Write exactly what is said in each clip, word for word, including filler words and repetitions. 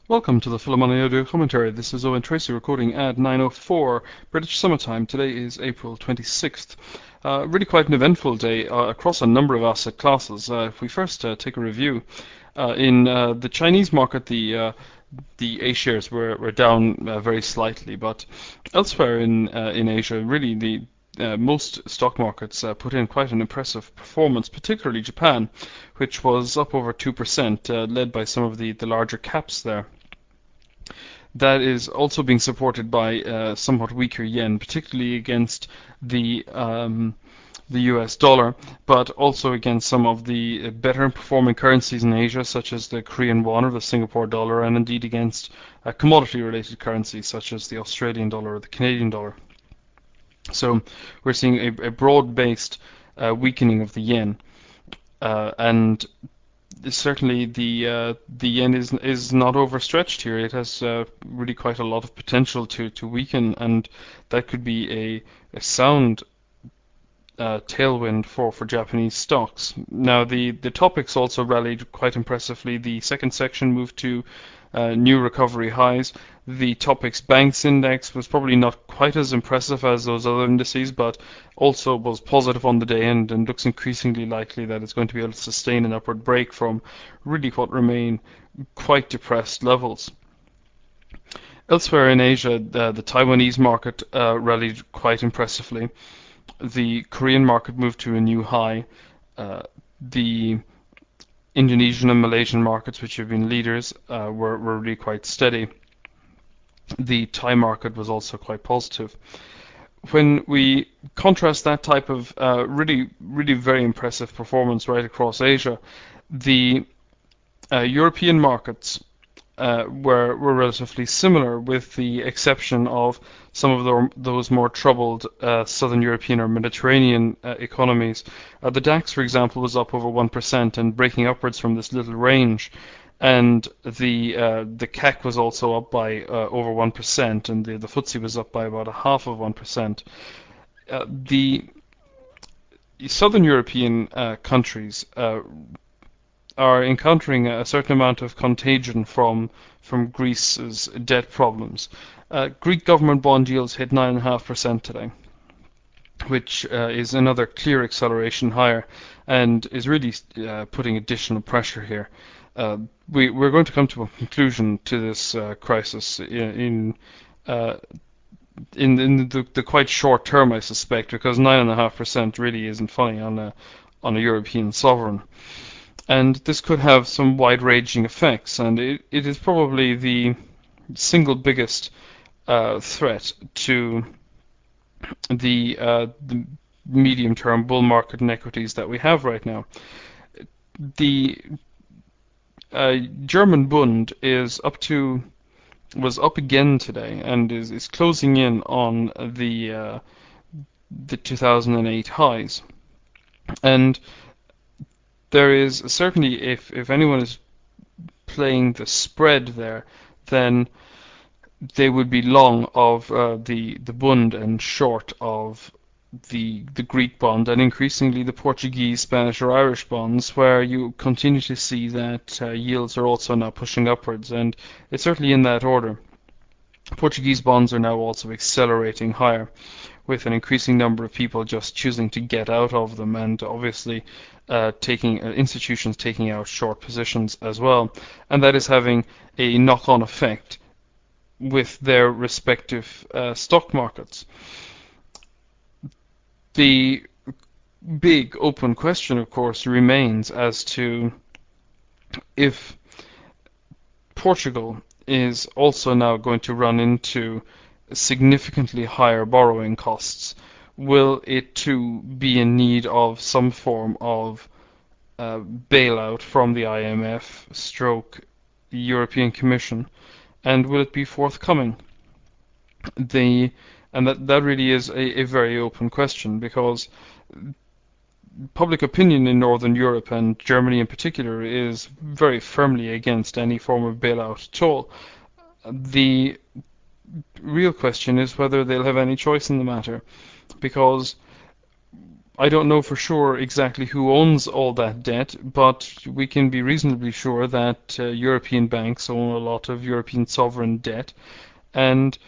Welcome to the Philomena Audio Commentary. This is Owen Tracy recording at nine oh four British Summertime. Today is April twenty-sixth. Uh, really quite an eventful day uh, across a number of asset classes. Uh, if we first uh, take a review, uh, in uh, the Chinese market, the uh, the A shares were, were down uh, very slightly, but elsewhere in uh, in Asia, really the uh, most stock markets uh, put in quite an impressive performance, particularly Japan, which was up over two percent, uh, led by some of the, the larger caps there. That is also being supported by uh, somewhat weaker yen, particularly against the um, the U S dollar, but also against some of the better performing currencies in Asia, such as the Korean won or the Singapore dollar, and indeed against uh, commodity-related currencies such as the Australian dollar or the Canadian dollar. So we're seeing a, a broad-based uh, weakening of the yen, uh, and certainly the uh, the yen is is not overstretched here. It has uh, really quite a lot of potential to to weaken, and that could be a, a sound uh, tailwind for, for Japanese stocks. Now, the, the topics also rallied quite impressively. The second section moved to uh, new recovery highs. The topics banks index was probably not quite as impressive as those other indices, but also was positive on the day end and looks increasingly likely that it's going to be able to sustain an upward break from really what remain quite depressed levels. Elsewhere in Asia, the, the Taiwanese market uh, rallied quite impressively. The Korean market moved to a new high. Uh, the Indonesian and Malaysian markets, which have been leaders, uh, were, were really quite steady. The Thai market was also quite positive. When we contrast that type of uh, really, really very impressive performance right across Asia, the uh, European markets uh, were were relatively similar, with the exception of some of the, those more troubled uh, Southern European or Mediterranean uh, economies. Uh, the DAX, for example, was up over one percent and breaking upwards from this little range. And the uh, the C A C was also up by uh, over one percent, and the, the F T S E was up by about a half of one percent. Uh, the Southern European uh, countries uh, are encountering a certain amount of contagion from from Greece's debt problems. Uh, Greek government bond yields hit nine point five percent today, which uh, is another clear acceleration higher and is really uh, putting additional pressure here. Uh, we, we're going to come to a conclusion to this uh, crisis in in, uh, in, in the, the quite short term, I suspect, because nine point five percent really isn't funny on a on a European sovereign. And this could have some wide-ranging effects, and it, it is probably the single biggest uh, threat to the, uh, the medium-term bull market in equities that we have right now. The uh, German Bund is up to was up again today and is, is closing in on the uh, the two thousand eight highs, and there is certainly, if if anyone is playing the spread there, then they would be long of uh, the the Bund and short of the the Greek bond, and increasingly the Portuguese, Spanish, or Irish bonds, where you continue to see that uh, yields are also now pushing upwards, and it's certainly in that order. Portuguese bonds are now also accelerating higher, with an increasing number of people just choosing to get out of them, and obviously uh, taking uh, institutions taking out short positions as well, and that is having a knock-on effect with their respective uh, stock markets. The big open question, of course, remains as to if Portugal is also now going to run into significantly higher borrowing costs. Will it too be in need of some form of uh, bailout from the I M F stroke the European Commission, and will it be forthcoming? The and that that really is a, a very open question, because public opinion in Northern Europe, and Germany in particular, is very firmly against any form of bailout at all. The real question is whether they'll have any choice in the matter, because I don't know for sure exactly who owns all that debt, but we can be reasonably sure that uh, European banks own a lot of European sovereign debt, and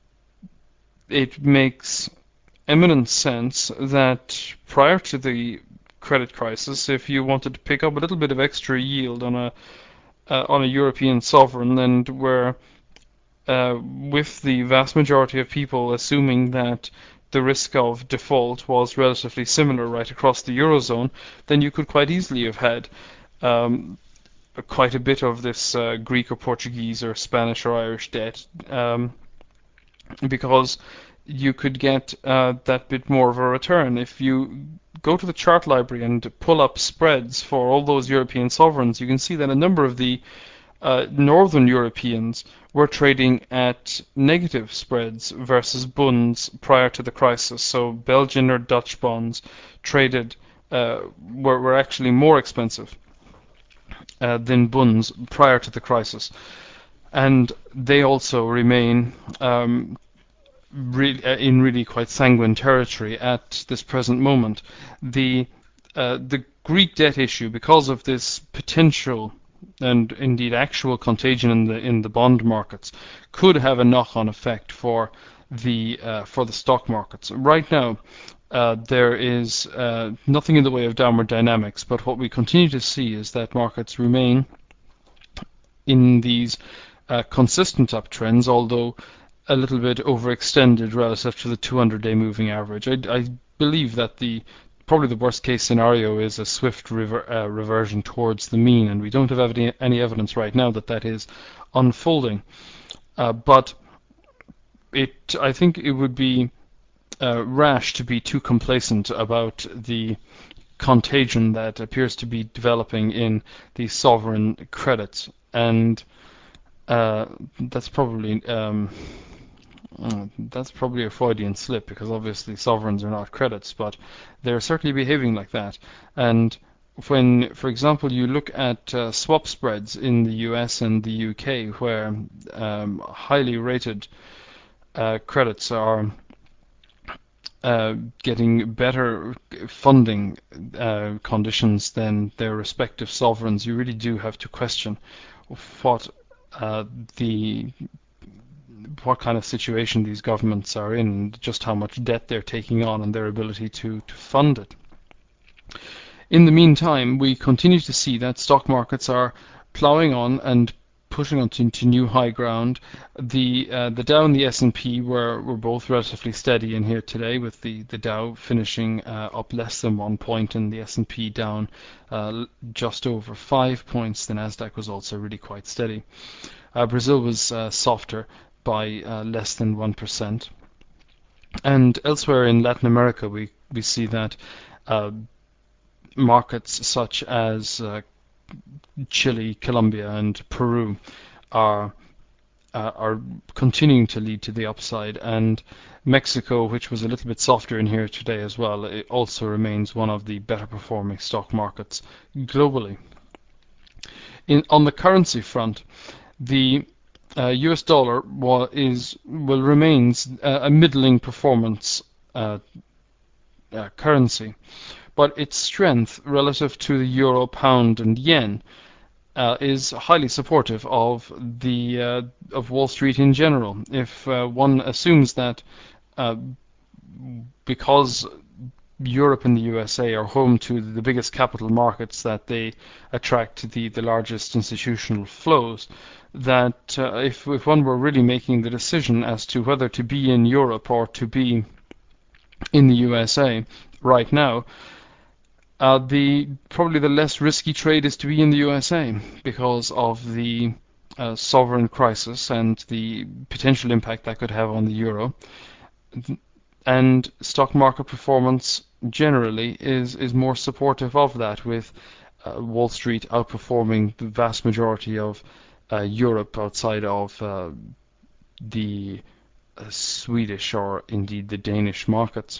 it makes eminent sense that prior to the credit crisis, if you wanted to pick up a little bit of extra yield on a uh, on a European sovereign, and where uh, with the vast majority of people assuming that the risk of default was relatively similar right across the Eurozone, then you could quite easily have had um, quite a bit of this uh, Greek or Portuguese or Spanish or Irish debt, um, because you could get uh, that bit more of a return. If you go to the chart library and pull up spreads for all those European sovereigns, you can see that a number of the uh, Northern Europeans were trading at negative spreads versus bunds prior to the crisis. So Belgian or Dutch bonds traded uh, were, were actually more expensive uh, than bunds prior to the crisis. And they also remain um, Really, uh, in really quite sanguine territory at this present moment. The uh, the Greek debt issue, because of this potential and indeed actual contagion in the in the bond markets, could have a knock-on effect for the uh, for the stock markets. Right now, uh, there is uh, nothing in the way of downward dynamics, but what we continue to see is that markets remain in these uh, consistent uptrends, although a little bit overextended relative to the two hundred day moving average. I, I believe that the probably the worst case scenario is a swift rever, uh, reversion towards the mean, and we don't have any, any evidence right now that that is unfolding. Uh, but it, I think it would be uh, rash to be too complacent about the contagion that appears to be developing in the sovereign credits, and uh, that's probably um, Uh, that's probably a Freudian slip, because obviously sovereigns are not credits, but they're certainly behaving like that. And when, for example, you look at uh, swap spreads in the U S and the U K, where um, highly rated uh, credits are uh, getting better funding uh, conditions than their respective sovereigns, you really do have to question what uh, the what kind of situation these governments are in, just how much debt they're taking on, and their ability to, to fund it. In the meantime, we continue to see that stock markets are ploughing on and pushing on to, to new high ground. The uh, the Dow and the S and P were, were both relatively steady in here today, with the, the Dow finishing uh, up less than one point and the S and P down uh, just over five points. The Nasdaq was also really quite steady. Uh, Brazil was uh, softer by uh, less than one percent. And elsewhere in Latin America, we, we see that uh, markets such as uh, Chile, Colombia, and Peru are uh, are continuing to lead to the upside, and Mexico, which was a little bit softer in here today as well, it also remains one of the better performing stock markets globally. In, on the currency front, the uh, U S dollar will, is, will remains uh, a middling performance uh, uh, currency, but its strength relative to the euro, pound, and yen uh, is highly supportive of the uh, of Wall Street in general. If uh, one assumes that uh, because Europe and the U S A are home to the biggest capital markets, that they attract the, the largest institutional flows, that uh, if, if one were really making the decision as to whether to be in Europe or to be in the U S A right now, uh, the probably the less risky trade is to be in the U S A, because of the uh, sovereign crisis and the potential impact that could have on the euro. And stock market performance generally is, is more supportive of that, with uh, Wall Street outperforming the vast majority of uh, Europe outside of uh, the uh, Swedish or indeed the Danish markets.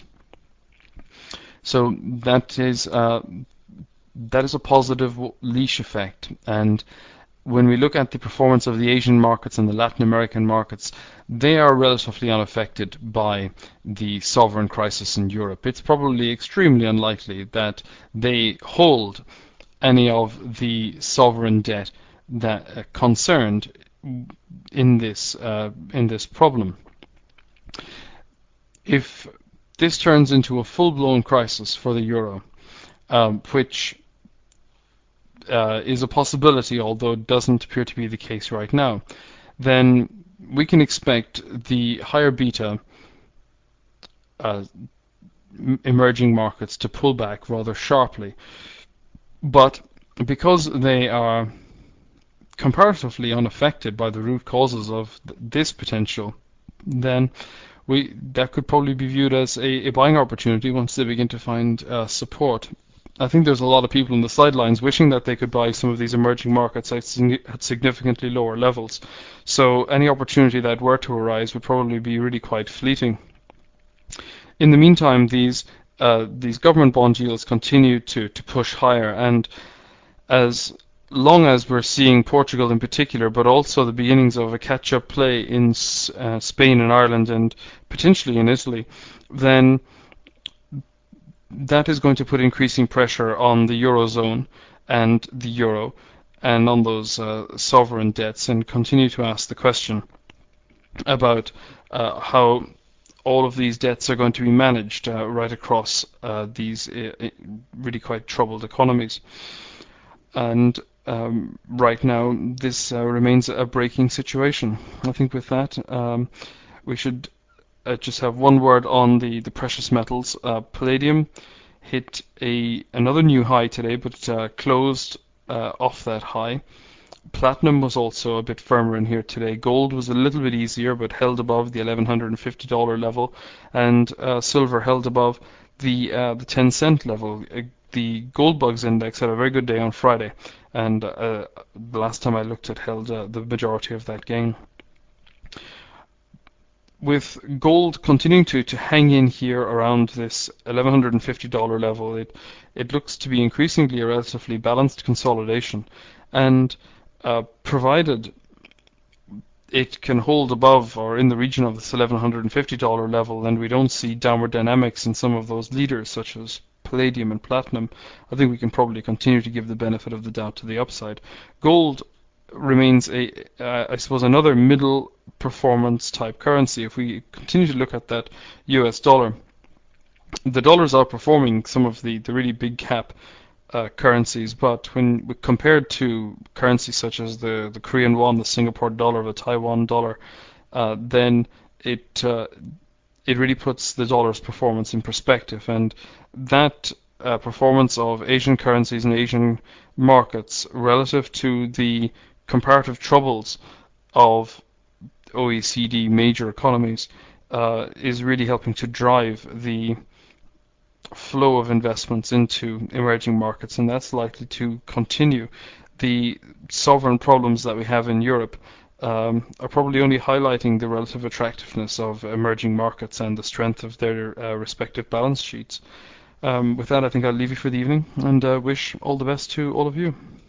So that is uh, that is a positive leash effect, and when we look at the performance of the Asian markets and the Latin American markets, they are relatively unaffected by the sovereign crisis in Europe. It's probably extremely unlikely that they hold any of the sovereign debt that uh, concerned in this uh, in this problem. If this turns into a full-blown crisis for the euro, um, which uh, is a possibility, although it doesn't appear to be the case right now, then we can expect the higher beta uh, emerging markets to pull back rather sharply. But because they are comparatively unaffected by the root causes of th this potential, then we that could probably be viewed as a, a buying opportunity once they begin to find uh, support. I think there's a lot of people on the sidelines wishing that they could buy some of these emerging markets at, at significantly lower levels. So any opportunity that were to arise would probably be really quite fleeting. In the meantime, these uh, these government bond yields continue to, to push higher, and as long as we're seeing Portugal in particular, but also the beginnings of a catch-up play in uh, Spain and Ireland and potentially in Italy, then that is going to put increasing pressure on the Eurozone and the Euro and on those uh, sovereign debts, and continue to ask the question about uh, how all of these debts are going to be managed uh, right across uh, these uh, really quite troubled economies. And um, right now, this uh, remains a breaking situation. I think with that, um, we should uh, just have one word on the, the precious metals. Uh, palladium hit a another new high today, but uh, closed uh, off that high. Platinum was also a bit firmer in here today. Gold was a little bit easier, but held above the eleven fifty dollar level, and uh, silver held above the uh, the ten cent level. Uh, the Gold Bugs index had a very good day on Friday, and uh, the last time I looked, it held uh, the majority of that gain. With gold continuing to, to hang in here around this eleven fifty dollar level, it it looks to be increasingly a relatively balanced consolidation, and uh, provided it can hold above or in the region of this eleven fifty dollar level, and we don't see downward dynamics in some of those leaders such as palladium and platinum, I think we can probably continue to give the benefit of the doubt to the upside. Gold remains a, uh, I suppose, another middle performance type currency. If we continue to look at that U S dollar, the dollar is outperforming some of the, the really big cap uh, currencies, but when compared to currencies such as the, the Korean won, the Singapore dollar, the Taiwan dollar, uh, then it uh, it really puts the dollar's performance in perspective, and that uh, performance of Asian currencies and Asian markets relative to the comparative troubles of O E C D major economies uh, is really helping to drive the flow of investments into emerging markets, and that's likely to continue. The sovereign problems that we have in Europe um, are probably only highlighting the relative attractiveness of emerging markets and the strength of their uh, respective balance sheets. Um, with that, I think I'll leave you for the evening, and uh, wish all the best to all of you.